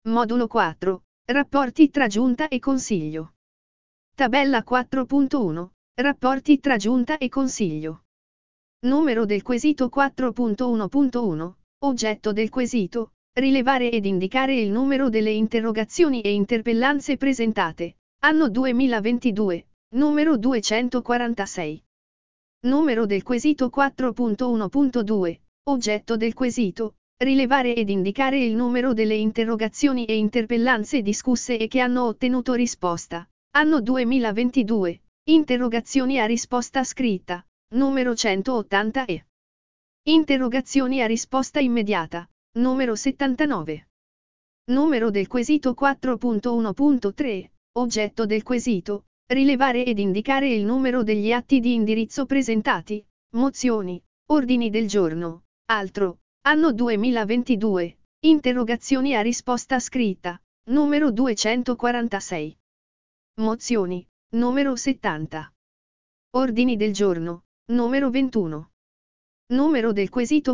Modulo 4. Rapporti tra Giunta e Consiglio. Tabella 4.1. Rapporti tra Giunta e Consiglio. Numero del quesito 4.1.1. Oggetto del quesito. Rilevare ed indicare il numero delle interrogazioni e interpellanze presentate. Anno 2022. Numero 246. Numero del quesito 4.1.2. Oggetto del quesito. Rilevare ed indicare il numero delle interrogazioni e interpellanze discusse e che hanno ottenuto risposta. Anno 2022. Interrogazioni a risposta scritta. Numero 180 e. Interrogazioni a risposta immediata. Numero 79. Numero del quesito 4.1.3. Oggetto del quesito. Rilevare ed indicare il numero degli atti di indirizzo presentati. Mozioni. Ordini del giorno. Altro. Anno 2022. Interrogazioni a risposta scritta. Numero 246. Mozioni. Numero 70. Ordini del giorno. Numero 21. Numero del quesito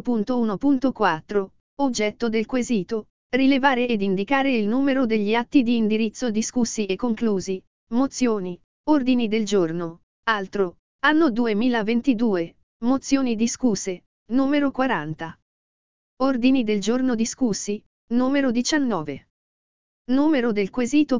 4.1.4. Oggetto del quesito. Rilevare ed indicare il numero degli atti di indirizzo discussi e conclusi. Mozioni. Ordini del giorno. Altro. Anno 2022. Mozioni discusse. Numero 40. Ordini del giorno discussi. Numero 19. Numero del quesito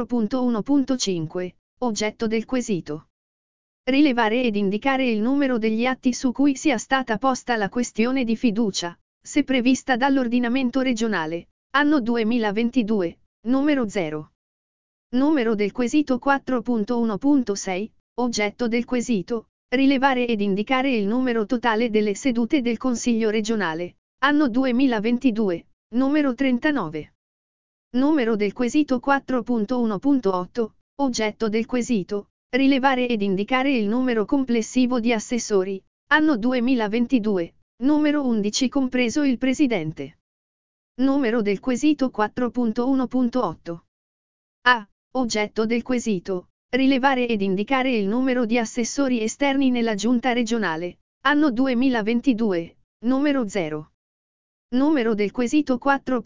4.1.5. Oggetto del quesito. Rilevare ed indicare il numero degli atti su cui sia stata posta la questione di fiducia, se prevista dall'ordinamento regionale. Anno 2022. Numero 0. Numero del quesito 4.1.6. Oggetto del quesito. Rilevare ed indicare il numero totale delle sedute del Consiglio regionale. Anno 2022. Numero 39. Numero del quesito 4.1.8. Oggetto del quesito. Rilevare ed indicare il numero complessivo di assessori. Anno 2022. Numero 11 compreso il Presidente. Numero del quesito 4.1.8. A. Oggetto del quesito. Rilevare ed indicare il numero di assessori esterni nella Giunta regionale. Anno 2022. Numero 0. Numero del quesito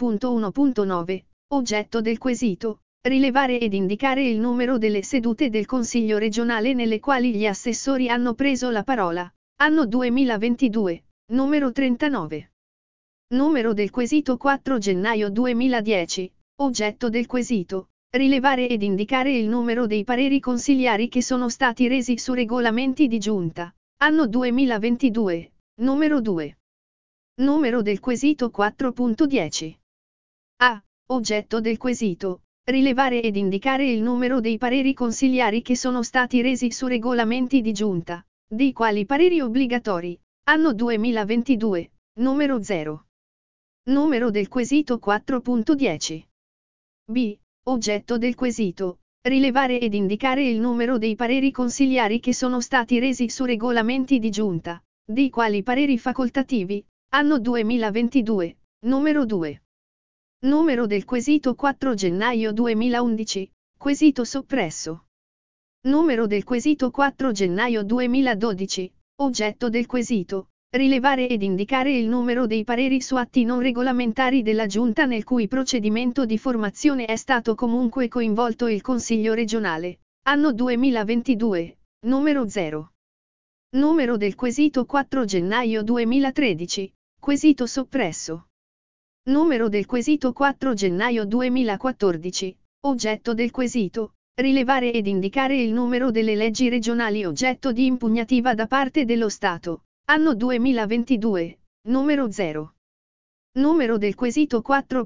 4.1.9. Oggetto del quesito. Rilevare ed indicare il numero delle sedute del Consiglio regionale nelle quali gli assessori hanno preso la parola. Anno 2022. Numero 39. Numero del quesito 4 gennaio 2010. Oggetto del quesito. Rilevare ed indicare il numero dei pareri consigliari che sono stati resi su regolamenti di giunta. Anno 2022. Numero 2. Numero del quesito 4.10. A. Oggetto del quesito. Rilevare ed indicare il numero dei pareri consigliari che sono stati resi su regolamenti di giunta, dei quali pareri obbligatori. Anno 2022. Numero 0. Numero del quesito 4.10. B. Oggetto del quesito. Rilevare ed indicare il numero dei pareri consigliari che sono stati resi su regolamenti di giunta, dei quali pareri facoltativi. Anno 2022. Numero 2. Numero del quesito 4 gennaio 2011. Quesito soppresso. Numero del quesito 4 gennaio 2012. Oggetto del quesito. Rilevare ed indicare il numero dei pareri su atti non regolamentari della Giunta nel cui procedimento di formazione è stato comunque coinvolto il Consiglio regionale. Anno 2022. Numero 0. Numero del quesito 4 gennaio 2013. Quesito soppresso. Numero del quesito 4 gennaio 2014. Oggetto del quesito. Rilevare ed indicare il numero delle leggi regionali oggetto di impugnativa da parte dello Stato. Anno 2022. Numero 0. Numero del quesito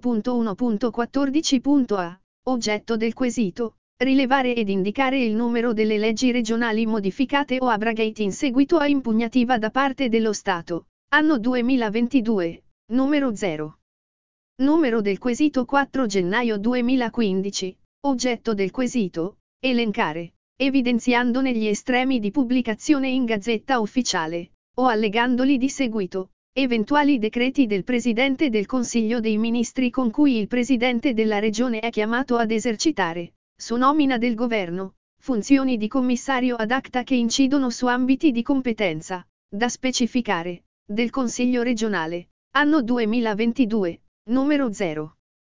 4.1.14.a. Oggetto del quesito. Rilevare ed indicare il numero delle leggi regionali modificate o abrogate in seguito a impugnativa da parte dello Stato. Anno 2022. Numero 0. Numero del quesito 4 gennaio 2015. Oggetto del quesito. Elencare, evidenziandone gli estremi di pubblicazione in Gazzetta Ufficiale, o allegandoli di seguito, eventuali decreti del Presidente del Consiglio dei Ministri con cui il Presidente della Regione è chiamato ad esercitare, su nomina del Governo, funzioni di commissario ad acta che incidono su ambiti di competenza, da specificare, del Consiglio regionale. Anno 2022. Numero 0.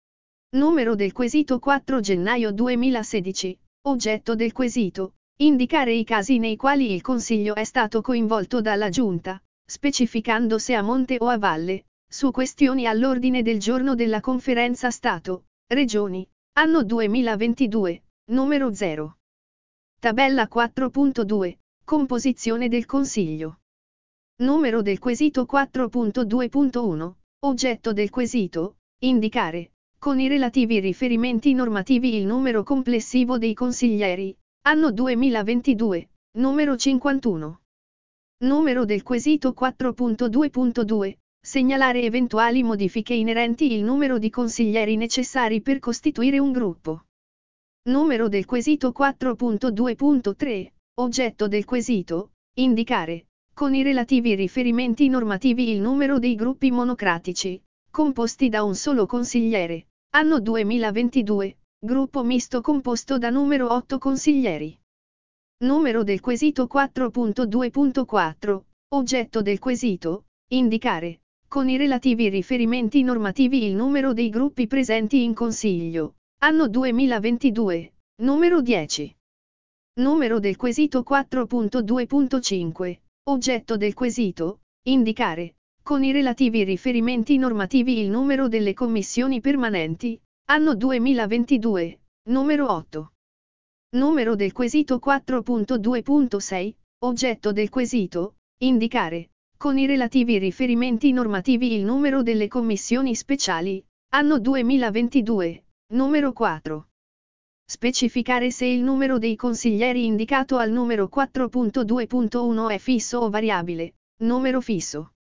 Numero del quesito 4 gennaio 2016. Oggetto del quesito. Indicare i casi nei quali il Consiglio è stato coinvolto dalla Giunta, specificando se a monte o a valle, su questioni all'ordine del giorno della Conferenza Stato, Regioni, anno 2022, numero 0. Tabella 4.2. Composizione del Consiglio. Numero del quesito 4.2.1. Oggetto del quesito. Indicare, con i relativi riferimenti normativi il numero complessivo dei consiglieri, anno 2022, numero 51. Numero del quesito 4.2.2. Segnalare eventuali modifiche inerenti il numero di consiglieri necessari per costituire un gruppo. Numero del quesito 4.2.3. Oggetto del quesito. Indicare, con i relativi riferimenti normativi il numero dei gruppi monocratici, composti da un solo consigliere, anno 2022, gruppo misto composto da numero 8 consiglieri. Numero del quesito 4.2.4. Oggetto del quesito. Indicare, con i relativi riferimenti normativi il numero dei gruppi presenti in Consiglio, anno 2022, numero 10. Numero del quesito 4.2.5. Oggetto del quesito. Indicare, con i relativi riferimenti normativi il numero delle commissioni permanenti, anno 2022, numero 8. Numero del quesito 4.2.6. Oggetto del quesito. Indicare, con i relativi riferimenti normativi il numero delle commissioni speciali, anno 2022, numero 4. Specificare se il numero dei consiglieri indicato al numero 4.2.1 è fisso o variabile, numero fisso.